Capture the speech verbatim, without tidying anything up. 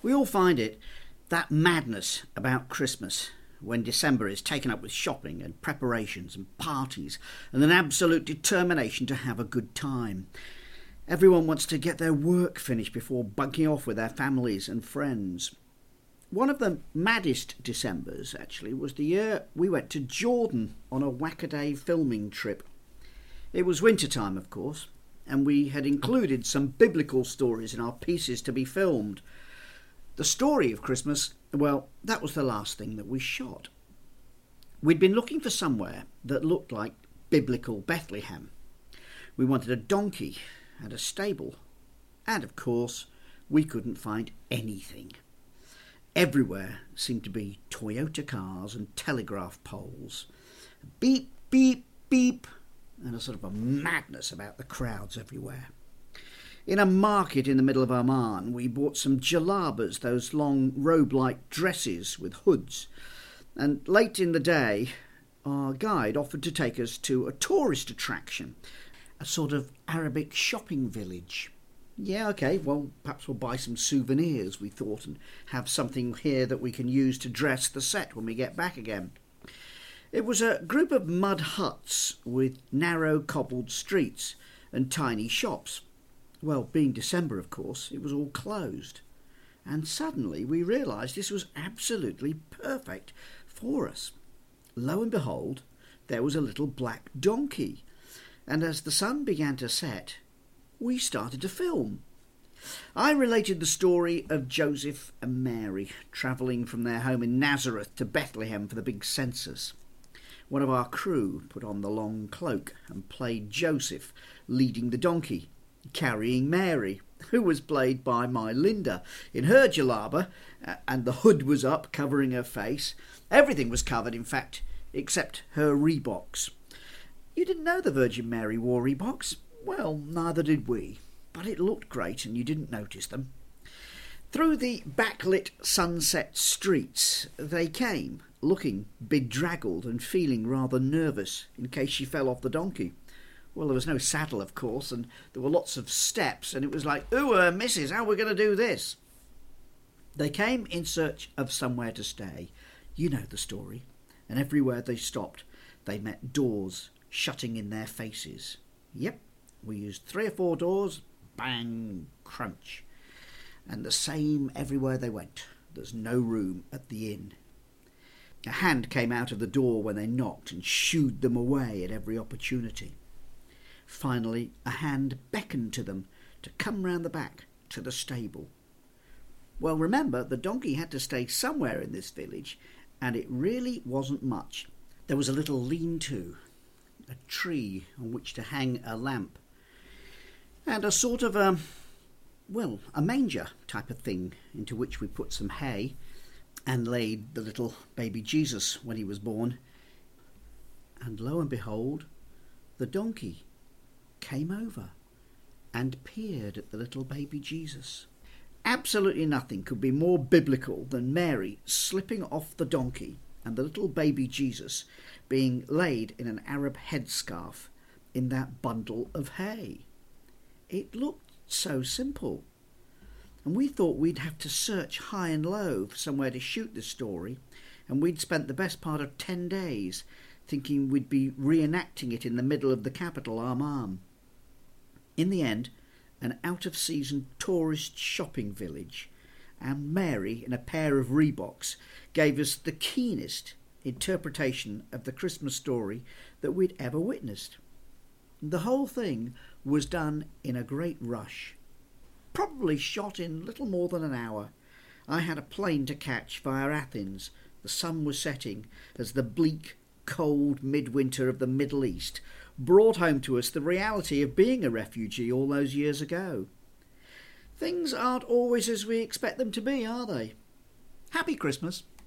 We all find it, that madness about Christmas, when December is taken up with shopping and preparations and parties and an absolute determination to have a good time. Everyone wants to get their work finished before bunking off with their families and friends. One of the maddest Decembers, actually, was the year we went to Jordan on a whack-a-day filming trip. It was winter time, of course, and we had included some biblical stories in our pieces to be filmed. The story of Christmas, well, that was the last thing that we shot. We'd been looking for somewhere that looked like biblical Bethlehem. We wanted a donkey and a stable, and of course, we couldn't find anything. Everywhere seemed to be Toyota cars and telegraph poles. Beep, beep, beep, and a sort of a madness about the crowds everywhere. In a market in the middle of Amman, we bought some jalabas, those long robe-like dresses with hoods. And late in the day, our guide offered to take us to a tourist attraction, a sort of Arabic shopping village. Yeah, OK, well, perhaps we'll buy some souvenirs, we thought, and have something here that we can use to dress the set when we get back again. It was a group of mud huts with narrow cobbled streets and tiny shops. Well, being December, of course, it was all closed. And suddenly we realised this was absolutely perfect for us. Lo and behold, there was a little black donkey. And as the sun began to set, we started to film. I related the story of Joseph and Mary travelling from their home in Nazareth to Bethlehem for the big census. One of our crew put on the long cloak and played Joseph, leading the donkey, carrying Mary, who was played by my Linda, in her jalaba, and the hood was up, covering her face. Everything was covered, in fact, except her Reeboks. You didn't know the Virgin Mary wore Reeboks? Well, neither did we, but it looked great and you didn't notice them. Through the backlit sunset streets they came, looking bedraggled and feeling rather nervous in case she fell off the donkey. Well, there was no saddle, of course, and there were lots of steps, and it was like, ooh, uh, missus, how are we going to do this? They came in search of somewhere to stay. You know the story. And everywhere they stopped, they met doors shutting in their faces. Yep, we used three or four doors, bang, crunch. And the same everywhere they went. There's no room at the inn. A hand came out of the door when they knocked and shooed them away at every opportunity. Finally, a hand beckoned to them to come round the back to the stable. Well, remember, the donkey had to stay somewhere in this village, and it really wasn't much. There was a little lean-to, a tree on which to hang a lamp, and a sort of a, well, a manger type of thing into which we put some hay and laid the little baby Jesus when he was born. And lo and behold, the donkey came over and peered at the little baby Jesus. Absolutely nothing could be more biblical than Mary slipping off the donkey and the little baby Jesus being laid in an Arab headscarf in that bundle of hay. It looked so simple, and we thought we'd have to search high and low for somewhere to shoot this story, and we'd spent the best part of ten days thinking we'd be reenacting it in the middle of the capital, Amman. In the end, an out-of-season tourist shopping village, and Mary, in a pair of Reeboks, gave us the keenest interpretation of the Christmas story that we'd ever witnessed. The whole thing was done in a great rush, probably shot in little more than an hour. I had a plane to catch via Athens. The sun was setting as the bleak, cold midwinter of the Middle East brought home to us the reality of being a refugee all those years ago. Things aren't always as we expect them to be, are they? Happy Christmas.